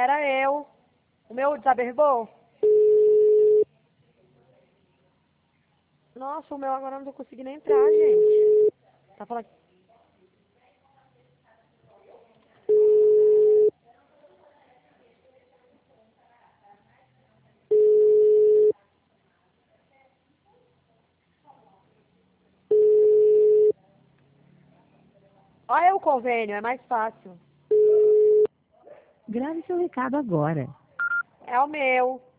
Era eu. O meu desaberbou? Nossa, o meu agora não tô conseguindo entrar, gente. Tá falando... Olha o convênio, é mais fácil. Grave seu recado agora. É o meu.